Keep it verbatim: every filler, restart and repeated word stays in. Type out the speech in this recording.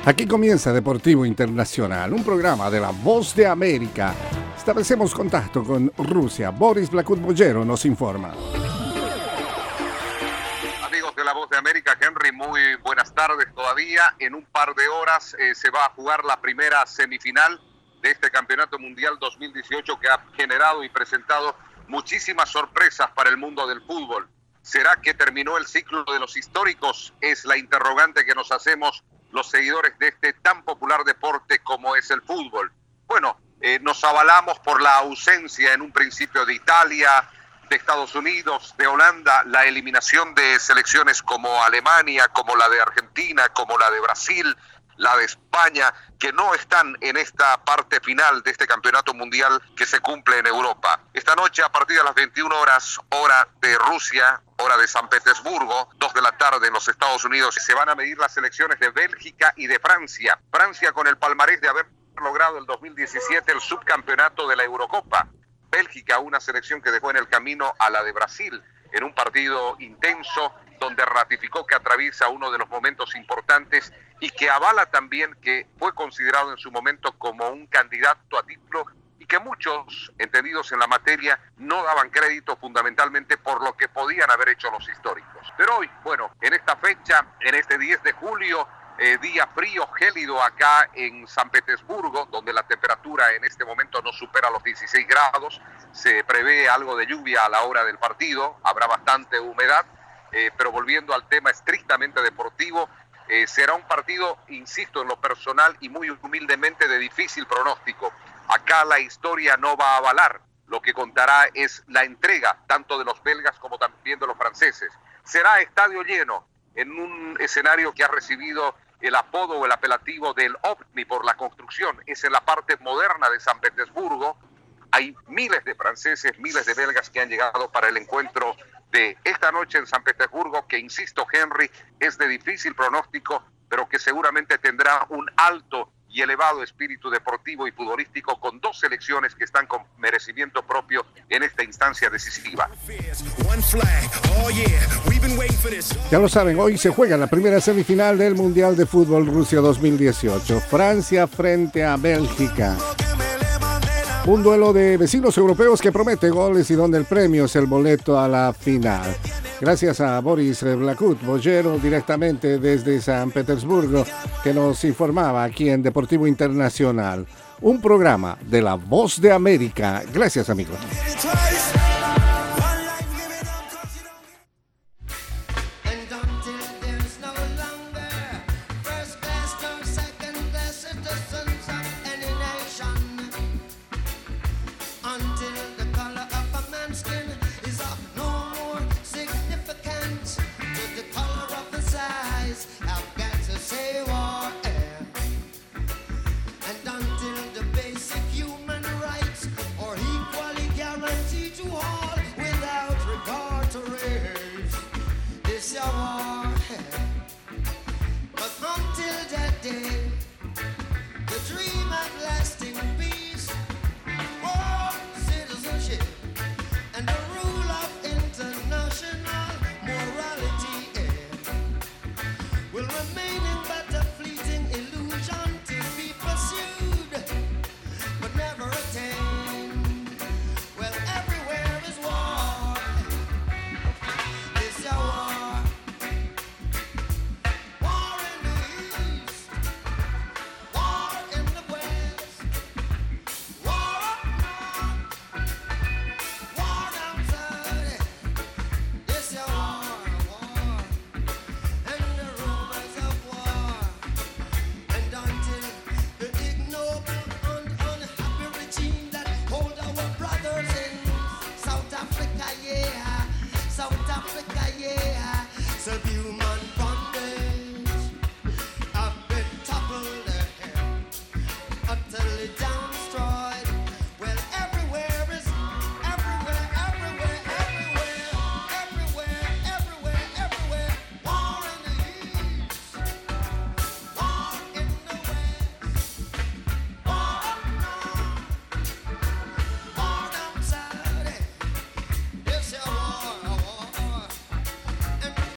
Aquí comienza Deportivo Internacional, un programa de La Voz de América. Establecemos contacto con Rusia. Boris Blackwood-Bollero nos informa. Amigos de La Voz de América, Henry, muy buenas tardes todavía. En un par de horas eh, se va a jugar la primera semifinal de este Campeonato Mundial dos mil dieciocho que ha generado y presentado muchísimas sorpresas para el mundo del fútbol. ¿Será que terminó el ciclo de los históricos? Es la interrogante que nos hacemos los seguidores de este tan popular deporte como es el fútbol. Bueno, eh, nos avalamos por la ausencia en un principio de Italia, de Estados Unidos, de Holanda, la eliminación de selecciones como Alemania, como la de Argentina, como la de Brasil, la de España, que no están en esta parte final de este campeonato mundial que se cumple en Europa. Esta noche, a partir de las veintiuna horas, hora de Rusia, hora de San Petersburgo, dos de la tarde en los Estados Unidos, se van a medir las selecciones de Bélgica y de Francia. Francia con el palmarés de haber logrado el dos mil diecisiete el subcampeonato de la Eurocopa. Bélgica, una selección que dejó en el camino a la de Brasil en un partido intenso donde ratificó que atraviesa uno de los momentos importantes y que avala también que fue considerado en su momento como un candidato a título y que muchos entendidos en la materia no daban crédito fundamentalmente por lo que podían haber hecho los históricos. Pero hoy, bueno, en esta fecha, en este diez de julio, eh, día frío, gélido acá en San Petersburgo, donde la temperatura en este momento no supera los dieciséis grados, se prevé algo de lluvia a la hora del partido, habrá bastante humedad, eh, pero volviendo al tema estrictamente deportivo, eh, será un partido, insisto, en lo personal y muy humildemente de difícil pronóstico. Acá la historia no va a avalar, lo que contará es la entrega tanto de los belgas como también de los franceses. Será estadio lleno en un escenario que ha recibido el apodo o el apelativo del OVNI por la construcción. Es en la parte moderna de San Petersburgo. Hay miles de franceses, miles de belgas que han llegado para el encuentro de esta noche en San Petersburgo, que insisto, Henry, es de difícil pronóstico, pero que seguramente tendrá un alto y elevado espíritu deportivo y futbolístico con dos selecciones que están con merecimiento propio en esta instancia decisiva. Ya lo saben, hoy se juega la primera semifinal del Mundial de Fútbol Rusia dos mil dieciocho. Francia frente a Bélgica. Un duelo de vecinos europeos que promete goles y donde el premio es el boleto a la final. Gracias a Boris Blackwood-Bollero directamente desde San Petersburgo que nos informaba aquí en Deportivo Internacional. Un programa de La Voz de América. Gracias, amigos. This